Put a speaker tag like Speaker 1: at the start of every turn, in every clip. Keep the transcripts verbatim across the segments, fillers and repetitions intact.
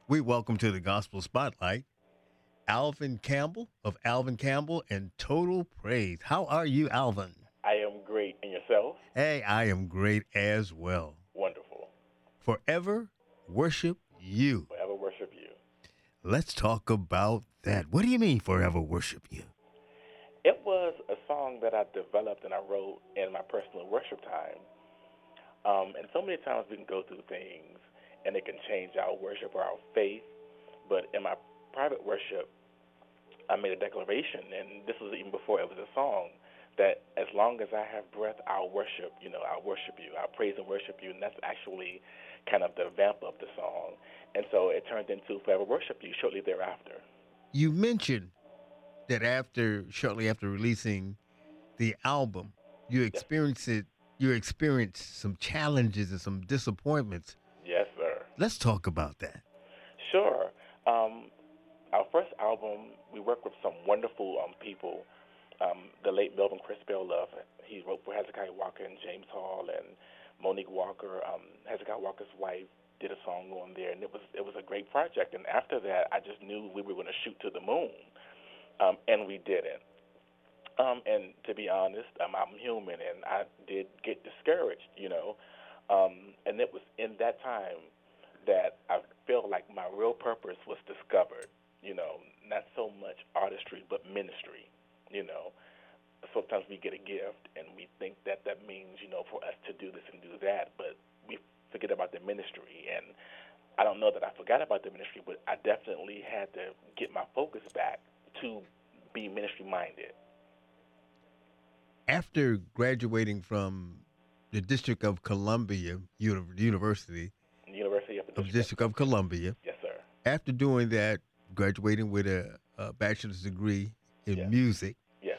Speaker 1: We welcome to the Gospel Spotlight Alvin Campbell of Alvin Campbell and Total Praise. How are you, Alvin?
Speaker 2: I am great. And yourself?
Speaker 1: Hey, I am great as well.
Speaker 2: Wonderful.
Speaker 1: Forever worship you.
Speaker 2: Forever worship you.
Speaker 1: Let's talk about that. What do you mean, forever worship you?
Speaker 2: It was a song that I developed and I wrote in my personal worship time. Um, and so many times we can go through things and it can change our worship or our faith. But in my private worship, I made a declaration, and this was even before it was a song, that as long as I have breath, I'll worship, you know, I'll worship you, I'll praise and worship you. And that's actually kind of the vamp of the song. And so it turned into Forever Worship You shortly thereafter.
Speaker 1: You mentioned that after, shortly after releasing the album, you
Speaker 2: Yes,
Speaker 1: experienced it, you experienced some challenges and some disappointments.
Speaker 2: yes, sir.
Speaker 1: Let's talk about that.
Speaker 2: Sure. Um, our first album, we worked with some wonderful um, people. Um, the late Melvin Crispell Love, he wrote for Hezekiah Walker and James Hall, and Monique Walker, um, Hezekiah Walker's wife, did a song on there, and it was it was a great project. And after that, I just knew we were going to shoot to the moon, um, and we didn't. Um, and to be honest, um, I'm human, and I did get discouraged, you know. Um, and it was in that time that I felt like my real purpose was discovered, you know, not so much artistry, but ministry, you know. Sometimes we get a gift and we think that that means, you know, for us to do this and do that, but we forget about the ministry. And I don't know that I forgot about the ministry, but I definitely had to get my focus back to be ministry minded.
Speaker 1: After graduating from the District of Columbia Uni- University,
Speaker 2: University of the
Speaker 1: of the
Speaker 2: District of
Speaker 1: District of
Speaker 2: Columbia.
Speaker 1: Columbia,
Speaker 2: Yes, sir.
Speaker 1: after doing that, graduating with a, a bachelor's degree in
Speaker 2: Yes.
Speaker 1: music,
Speaker 2: Yes.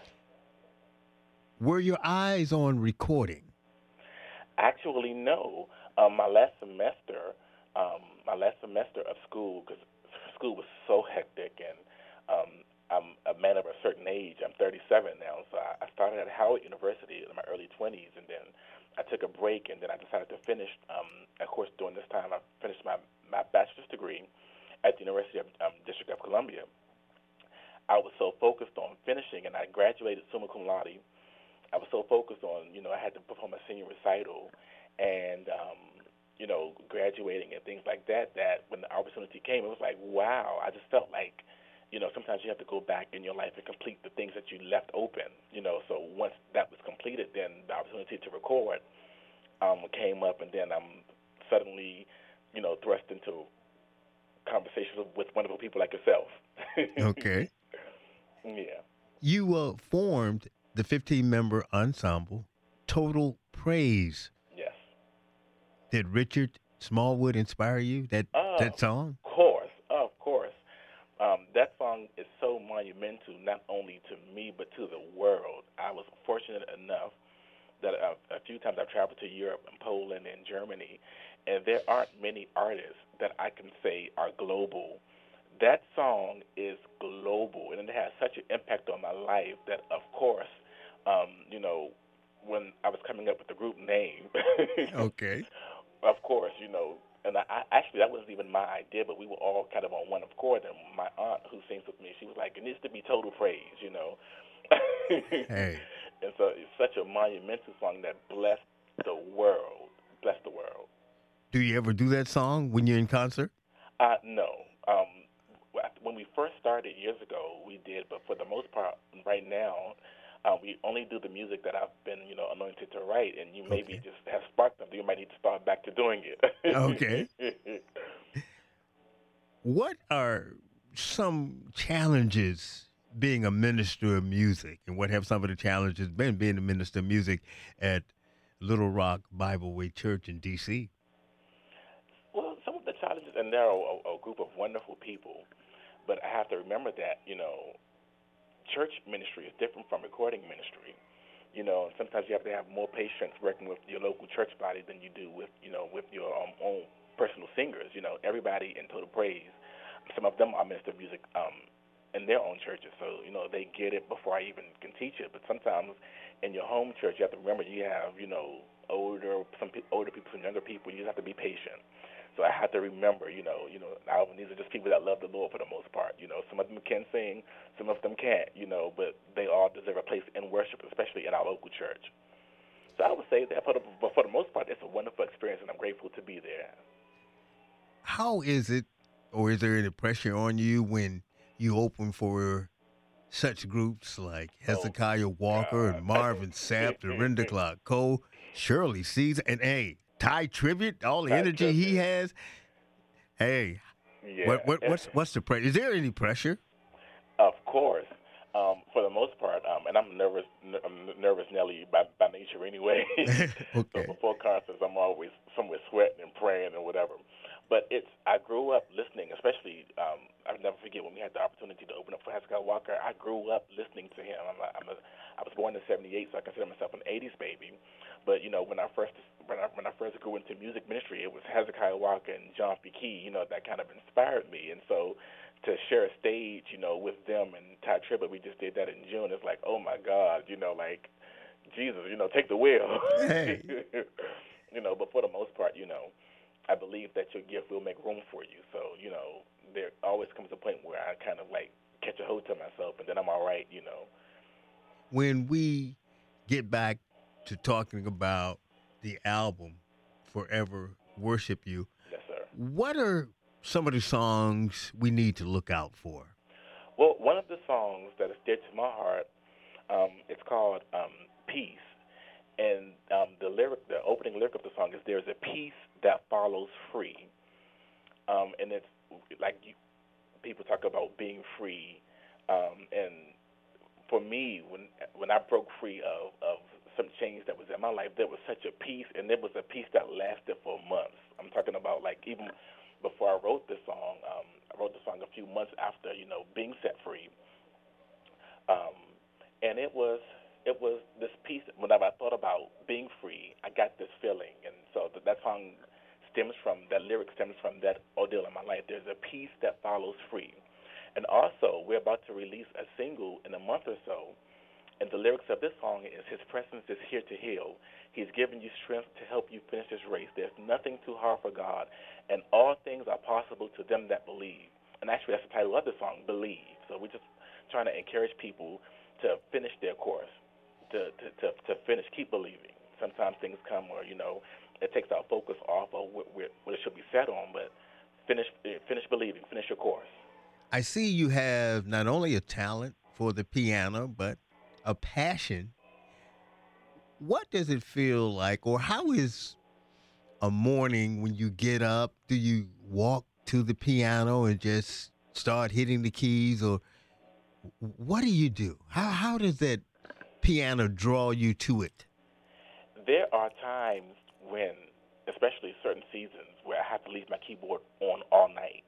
Speaker 1: were your eyes on recording?
Speaker 2: Actually, no. Um, my last semester, um, my last semester of school, because school was so hectic, and um, I'm a man of a certain age. I'm thirty-seven now, so I, I started at Howard University in my early twenties, and then I took a break, and then I decided to finish. Um, of course, during this time, I finished my my bachelor's degree at the University of um, District of Columbia. I was so focused on finishing, and I graduated summa cum laude. I was so focused on, you know, I had to perform a senior recital and, um, you know, graduating and things like that, that when the opportunity came, it was like, wow, I just felt like, you know, sometimes you have to go back in your life and complete the things that you left open, you know. So once that was completed, then the opportunity to record um, came up, and then I'm suddenly, you know, thrust into conversations with wonderful people like yourself.
Speaker 1: Okay.
Speaker 2: Yeah.
Speaker 1: You uh, formed the fifteen member ensemble Total Praise.
Speaker 2: Yes.
Speaker 1: Did Richard Smallwood inspire you? That
Speaker 2: Of
Speaker 1: that song?
Speaker 2: course, of course. Um, that song is so monumental, not only to me but to the world. I was fortunate enough that a, a few times I've traveled to Europe and Poland and Germany, and there aren't many artists that I can say are global. That song is global, and it has such an impact on my life that, of course, um, you know, when I was coming up with the group name,
Speaker 1: Okay.
Speaker 2: of course, you know, and I, I actually that wasn't even my idea, but we were all kind of on one accord. And my aunt, who sings with me, she was like, "It needs to be Total Praise," you know.
Speaker 1: Hey,
Speaker 2: And so it's such a monumental song that blessed the world, blessed the world.
Speaker 1: do you ever do that song when you're in concert?
Speaker 2: Uh, no, um, when we first started years ago, we did, but for the most part, right now, uh, we only do the music that I've been, you know, anointed to write, and you maybe
Speaker 1: Okay.
Speaker 2: just have sparked something. You might need to start back to doing
Speaker 1: Okay.
Speaker 2: it.
Speaker 1: What are some challenges being a minister of music, and what have some of the challenges been being a minister of music at Little Rock Bible Way Church in D C?
Speaker 2: Well, some of the challenges, and there are a, a group of wonderful people, but I have to remember that, you know, church ministry is different from recording ministry. You know, sometimes you have to have more patience working with your local church body than you do with, you know, with your um, own personal singers. You know, everybody in Total Praise, some of them are minister of music um, in their own churches, so you know they get it before I even can teach it. But sometimes in your home church, you have to remember you have, you know, older some pe- older people, some younger people. You just have to be patient. So I have to remember, you know, you know, Alvin, these are just people that love the Lord for the most part. You know, some of them can sing, some of them can't, you know, but they all deserve a place in worship, especially in our local church. So I would say that, for the, but for the most part, it's a wonderful experience, and I'm grateful to be there.
Speaker 1: How is it, or is there any pressure on you when you open for such groups like
Speaker 2: Oh,
Speaker 1: Hezekiah Walker and
Speaker 2: God.
Speaker 1: Marvin Sapp, Dorinda Clark Cole, Shirley Caesar, and hey, Ty Tribbett, all the
Speaker 2: Ty
Speaker 1: energy he
Speaker 2: Tribbett.
Speaker 1: has. Hey,
Speaker 2: Yeah.
Speaker 1: what what what's what's the pressure? Is there any pressure?
Speaker 2: Of course, um, for the most part, um, and I'm nervous. N- I'm nervous Nelly by by nature anyway. So
Speaker 1: Okay.
Speaker 2: before concerts, I'm always somewhere sweating and praying and whatever. But it's I grew up listening, especially um, I'll never forget when we had the opportunity to open up for Hezekiah Walker. I grew up listening to him. I'm a, I'm a I was born in seventy-eight, so I consider myself an eighties baby. But you know, when I first when I when I first grew into music ministry, it was Hezekiah Walker and John P. Key, you know, that kind of inspired me. And so to share a stage, you know, with them and Ty Tribbett, we just did that in June. It's like, oh my God, you know, like Jesus, you know, take the wheel.
Speaker 1: Hey,
Speaker 2: You know, but for the most part, you know, I believe that your gift will make room for you. So, you know, there always comes a point where I kind of like catch a hold to myself, and then I'm all right, you know.
Speaker 1: when we get back to talking about the album Forever Worship You,
Speaker 2: Yes, sir.
Speaker 1: what are some of the songs we need to look out for?
Speaker 2: Well, one of the songs that is dear to my heart, um, it's called um, Peace. And um, the lyric, the opening lyric of the song is "There's a peace that follows free," um, and it's like you, people talk about being free, um, and for me, when when I broke free of of some change that was in my life, there was such a peace, and there was a peace that lasted for months. I'm talking about like even before I wrote this song, um, I wrote the song a few months after you know being set free, um, and it was it was this piece. Whenever I thought about being free, I got this feeling, and so that, that song stems from that lyric stems from that ordeal in my life. There's a peace that follows free, and also we're about to release a single in a month or so. And the lyrics of this song is, His presence is here to heal. He's given you strength to help you finish this race. There's nothing too hard for God, and all things are possible to them that believe. And actually, that's the title of the song, Believe. So we're just trying to encourage people to finish their course, to, to, to, to finish, keep believing. Sometimes things come where, you know, it takes our focus off of what, what it should be set on, but finish, finish believing, finish your course.
Speaker 1: I see you have not only a talent for the piano, but a passion. What does it feel like, or how is a morning when you get up? Do you walk to the piano and just start hitting the keys, or what do you do? How how does that piano draw you to it?
Speaker 2: There are times when, especially certain seasons, where I have to leave my keyboard on all night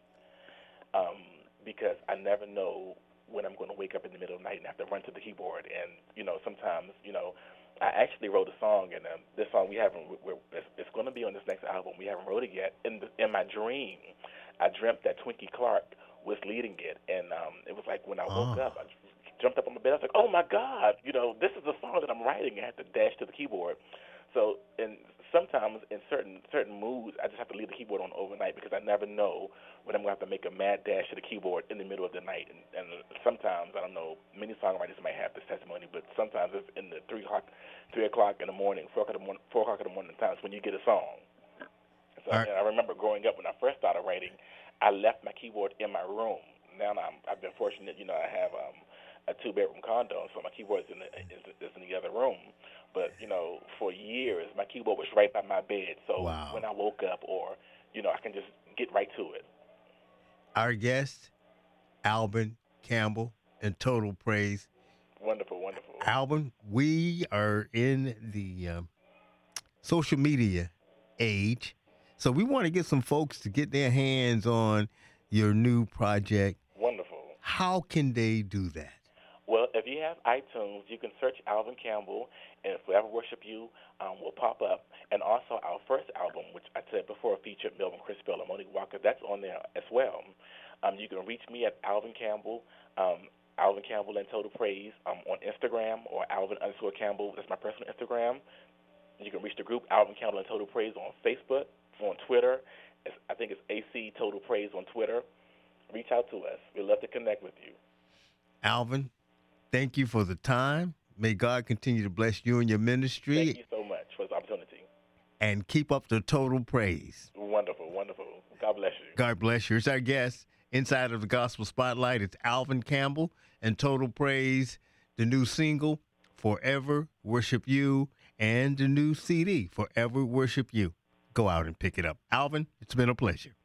Speaker 2: um, because I never know when I'm going to wake up in the middle of the night and have to run to the keyboard. And you know, sometimes, you know, I actually wrote a song, and um, this song we haven't. We're, it's, it's going to be on this next album. We haven't wrote it yet. In the, in my dream, I dreamt that Twinkie Clark was leading it, and um, it was like when I woke up,
Speaker 1: Ah,
Speaker 2: I jumped up on my bed. I was like, "Oh my God!" You know, this is the song that I'm writing. I had to dash to the keyboard. So, and sometimes in certain certain moods, I just have to leave the keyboard on overnight because I never know when I'm going to have to make a mad dash to the keyboard in the middle of the night. And, and sometimes, I don't know, many songwriters might have this testimony, but sometimes it's in the three o'clock, three o'clock in the morning, four o'clock in the morning, four o'clock in the morning times when you get a song. So
Speaker 1: are,
Speaker 2: and I remember growing up when I first started writing, I left my keyboard in my room. Now I'm, I've been fortunate, you know, I have um, a two-bedroom condo, so my keyboard is in the, is, is in the other room. But you know, for years, my keyboard was right by my bed. So when
Speaker 1: wow.
Speaker 2: I woke up, or you know, I can just get right to it.
Speaker 1: Our guest, Alvin Campbell, and Total Praise.
Speaker 2: Wonderful, wonderful.
Speaker 1: Alvin, we are in the um, social media age, so we want to get some folks to get their hands on your new project.
Speaker 2: Wonderful.
Speaker 1: How can they do that?
Speaker 2: Well, if you have iTunes, you can search Alvin Campbell, and Forever Worship You um, will pop up. And also our first album, which I said before featured Melvin Crispell and Monique Walker, that's on there as well. Um, you can reach me at Alvin Campbell, um, Alvin Campbell and Total Praise um, on Instagram, or Alvin underscore Campbell. That's my personal Instagram. You can reach the group Alvin Campbell and Total Praise on Facebook, on Twitter, It's, I think it's A C Total Praise on Twitter. Reach out to us. We'd love to connect with you.
Speaker 1: Alvin, thank you for the time. May God continue to bless you and your ministry.
Speaker 2: Thank you so much for this opportunity.
Speaker 1: And keep up the total praise.
Speaker 2: Wonderful, wonderful. God bless you.
Speaker 1: God bless you. It's our guest inside of the Gospel Spotlight. It's Alvin Campbell and Total Praise, the new single, Forever Worship You, and the new C D, Forever Worship You. Go out and pick it up. Alvin, it's been a pleasure.